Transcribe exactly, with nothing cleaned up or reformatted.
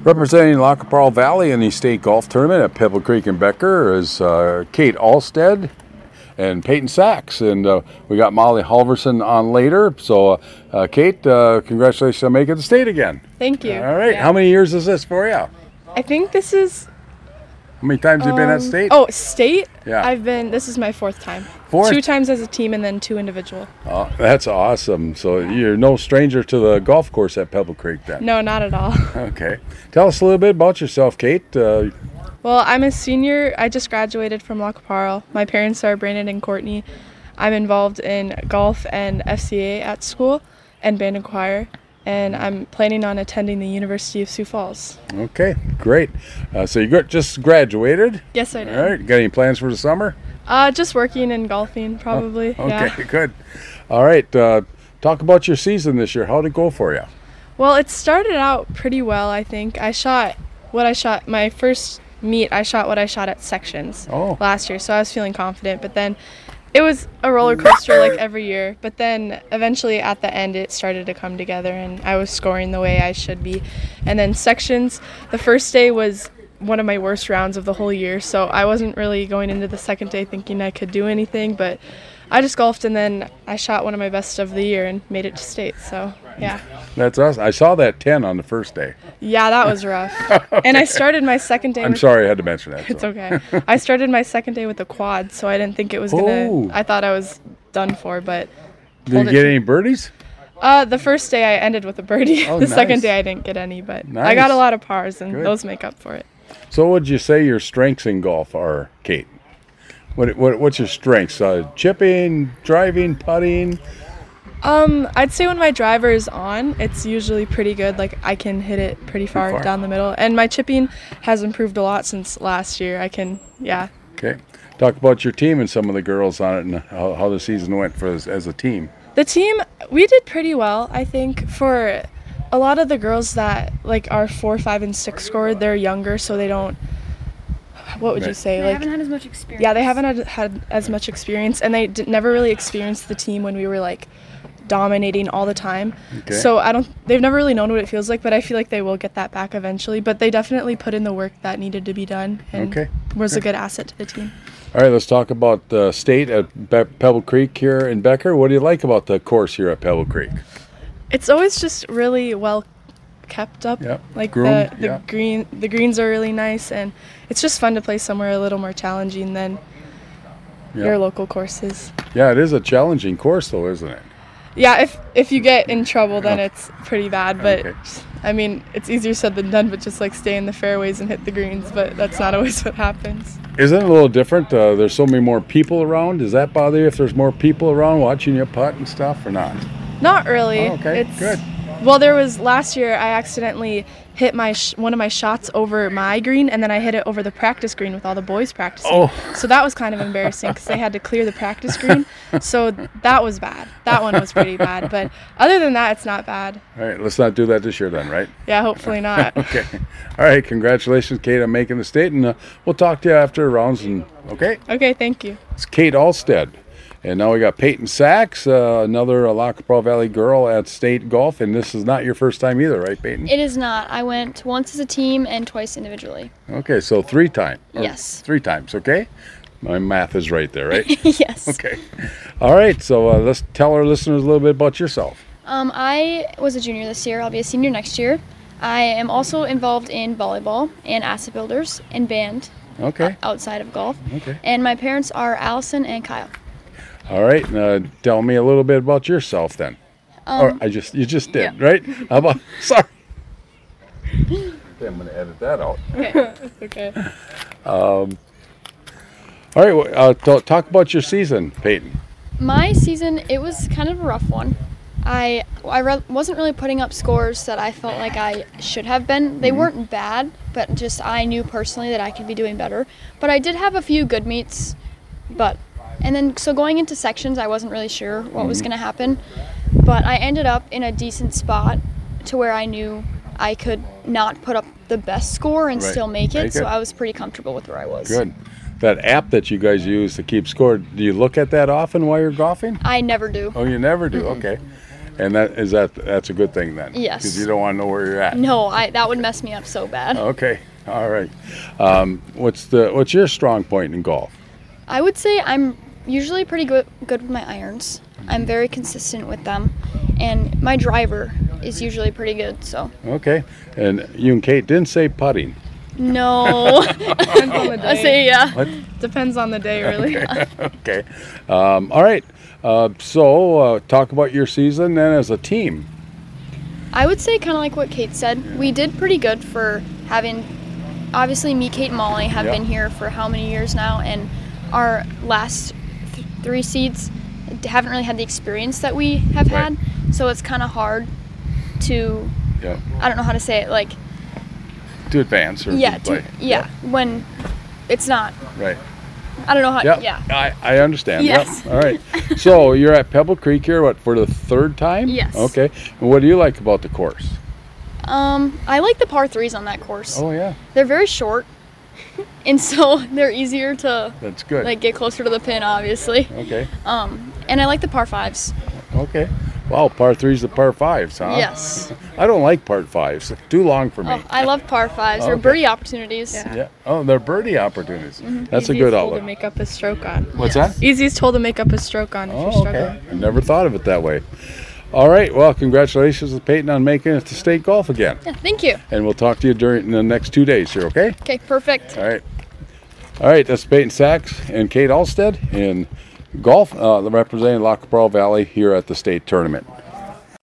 Representing Lac qui Parle Valley in the state golf tournament at Pebble Creek and Becker is uh, Kate Alstead and Peyton Sachs. And uh, we got Molly Halverson on later. So, uh, uh, Kate, uh, congratulations on making the state again. Thank you. All right. Yeah. How many years is this for you? I think this is... How many times have you been at um, state? Oh, state? Yeah. I've been, this is my fourth time. Fourth? Two times as a team and then two individual. Oh, that's awesome. So you're no stranger to the golf course at Pebble Creek then? No, not at all. Okay. Tell us a little bit about yourself, Kate. Uh, Well, I'm a senior. I just graduated from Lac qui Parle. My parents are Brandon and Courtney. I'm involved in golf and F C A at school and band and choir. And I'm planning on attending the University of Sioux Falls. okay, great. Uh, so you got, just graduated? Yes, I did. All right. Got any plans for the summer? Uh, just working and golfing, probably. Oh, okay, Yeah. good. All right. Uh, talk about your season this year. How did it go for you? Well, it started out pretty well, I think. I shot what I shot my first meet. I shot what I shot at sections Oh. last year, so I was feeling confident. But then it was a roller coaster like every year. But then eventually at the end, it started to come together, and I was scoring the way I should be. And then sections, the first day was one of my worst rounds of the whole year, so I wasn't really going into the second day thinking I could do anything. But I just golfed, and then I shot one of my best of the year and made it to state. So yeah. That's awesome. I saw that ten on the first day. Yeah, that was rough. And I started my second day. I'm with, sorry I had to mention that. It's so. okay. I started my second day with a quad, so I didn't think it was gonna. Oh. I thought I was done for, but. Did pulled you it get through. any birdies? Uh, the first day I ended with a birdie. Oh, the second nice. day I didn't get any, but I Nice. got a lot of pars, and Good. those make up for it. So what would you say your strengths in golf are, Kate? What, what What's your strengths? Uh, chipping, driving, putting? Um, I'd say when my driver is on, it's usually pretty good. Like I can hit it pretty far, far. down the middle, and my chipping has improved a lot since last year. I can, yeah. Okay. Talk about your team and some of the girls on it and how, how the season went for as, as a team. The team, we did pretty well, I think. For a lot of the girls that like are four, five, and six scored, they're younger, so they don't. What would you Right. say? They like, haven't had as much experience. yeah, they haven't had, had as much experience, and they d- never really experienced the team when we were like dominating all the time. Okay. So I don't. They've never really known what it feels like, but I feel like they will get that back eventually. But they definitely put in the work that needed to be done, and Okay. was a Okay. good asset to the team. All right, let's talk about the state at Be- Pebble Creek here in Becker. What do you like about the course here at Pebble Creek? It's always just really well kept up. Yep. Like Groomed, the the yeah. green the greens are really nice, and it's just fun to play somewhere a little more challenging than Yeah. your local courses. Yeah, it is a challenging course though, isn't it? Yeah, if if you get in trouble, then Oh. it's pretty bad. But Okay. I mean, it's easier said than done. But just like stay in the fairways and hit the greens. But that's not always what happens. Isn't it a little different? Uh, there's so many more people around. Does that bother you if there's more people around watching you putt and stuff or not? Not really. Oh, okay, It's, good. Well, there was last year I accidentally hit my sh- one of my shots over my green, and then I hit it over the practice green with all the boys practicing. Oh. So that was kind of embarrassing because they had to clear the practice green. So that was bad. That one was pretty bad. But other than that, it's not bad. All right, let's not do that this year then, right? Yeah, hopefully not. Okay. All right, congratulations, Kate, on making the state, and uh, we'll talk to you after rounds. And okay, Okay, thank you. it's Kate Alstead. And now we got Peyton Sachs, uh, another uh, Lac qui Parle Valley girl at state golf, and this is not your first time either, right, Peyton? It is not. I went once as a team and twice individually. Okay, so three times. Yes. Three times, okay? My math is right there, right? Yes. Okay. All right, so uh, let's tell our listeners a little bit about yourself. Um, I was a junior this year. I'll be a senior next year. I am also involved in volleyball and asset builders and band Okay. outside of golf. Okay. And my parents are Allison and Kyle. All right, uh, tell me a little bit about yourself then. or I just you just did, yeah. right? How about sorry. Okay, I'm gonna edit that out. It's okay. All right, well, uh, t- talk about your season, Peyton. My season, it was kind of a rough one. I I re- wasn't really putting up scores that I felt like I should have been. They weren't bad, but just I knew personally that I could be doing better. But I did have a few good meets, but and then so going into sections, I wasn't really sure what was going to happen. But I ended up in a decent spot to where I knew I could not put up the best score and Right. still make it. Make So it. I was pretty comfortable with where I was. Good. That app that you guys use to keep score, do you look at that often while you're golfing? I never do. Oh, you never do. Okay. And that is that that's a good thing then. Yes. Because you don't want to know where you're at. No, I that would mess me up so bad. Okay. All right. Um, what's the what's your strong point in golf? I would say I'm usually pretty good good with my irons. I'm very consistent with them, and my driver is usually pretty good. So Okay. And you and Kate didn't say putting. no, Depends on the I day. say yeah. What? Depends on the day, really. Okay. Um, all right. Uh, so uh, talk about your season then as a team. I would say kind of like what Kate said. We did pretty good for having, obviously me, Kate, and Molly have Yeah. been here for how many years now, and our last th- three seeds haven't really had the experience that we have Right. had. So it's kind of hard to, Yeah. I don't know how to say it, like, To advance or yeah, to play. to, yeah, when it's not, Right. I don't know how, Yep. yeah. I, I understand. Yes. Yep. All right. So you're at Pebble Creek here, what, for the third time? Yes. Okay. And what do you like about the course? Um, I like the par threes on that course. Oh, yeah. They're very short, and so they're easier to, That's good. like, get closer to the pin, obviously. Okay. Um, and I like the par fives. Okay. Wow, par threes to par fives, huh? Yes. I don't like par fives. Too long for me. Oh, I love par fives. They're Okay. birdie opportunities. Yeah. Yeah. Oh, they're birdie opportunities. That's a Easiest good hole outlook. to make up a stroke on. What's Yes. that? Easiest hole to make up a stroke on if you're Oh, struggling. okay. I never thought of it that way. All right. Well, congratulations to Peyton on making it to state golf again. Yeah, thank you. And we'll talk to you during the next two days here, okay? Okay, perfect. All right. All right. That's Peyton Sachs and Kate Alstead in golf, uh, representing La Cabral Valley here at the state tournament.